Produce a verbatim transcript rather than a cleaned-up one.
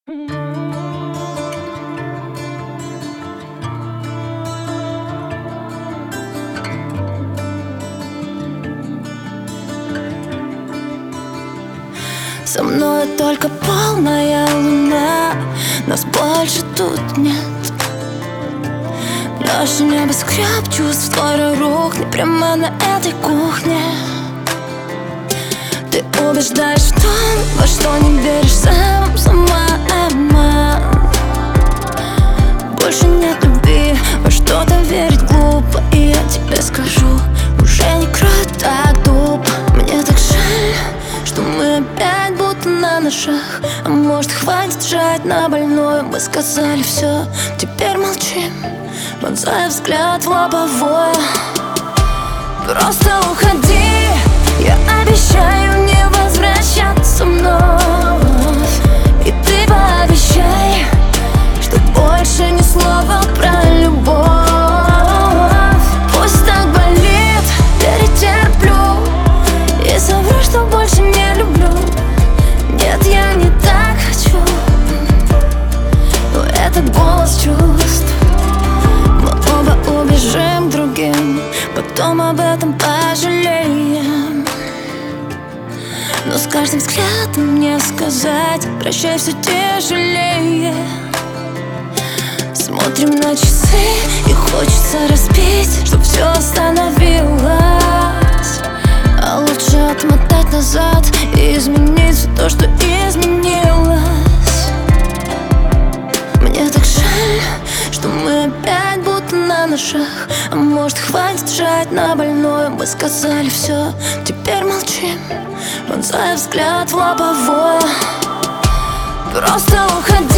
Со мной только полная луна, нас больше тут нет. Наш небоскреб чувств скоро рухнет прямо на этой кухне. Ты убеждаешь в том, во что не веришь сам, сама обман. Больше нет любви, во что-то верить глупо. И я тебе скажу, уже не круто, так тупо. Мне так жаль, что мы опять будто на ножах. А может, хватит жать на больное? Мы сказали все, теперь молчим, вонзая взгляд в лобовое. Просто уходи, я обещаю не возвращаться вновь. И ты пообещай, что больше ни слова про любовь. Пусть так болит, перетерплю и совру, что больше не люблю. Нет, я не так хочу, но этот голос чувств. Мы оба убежим другим, потом об этом пожалеем. Но с каждым взглядом мне сказать прощай все тяжелее. Смотрим на часы и хочется разбить, чтоб все остановилось. А лучше отмотать назад и изменить все то, что изменилось. Мне так жаль, что мы опять будто на ножах. А может, хватит жать на больное? Мы сказали все, теперь молчим, вонзая взгляд в лобовое. Просто уходи.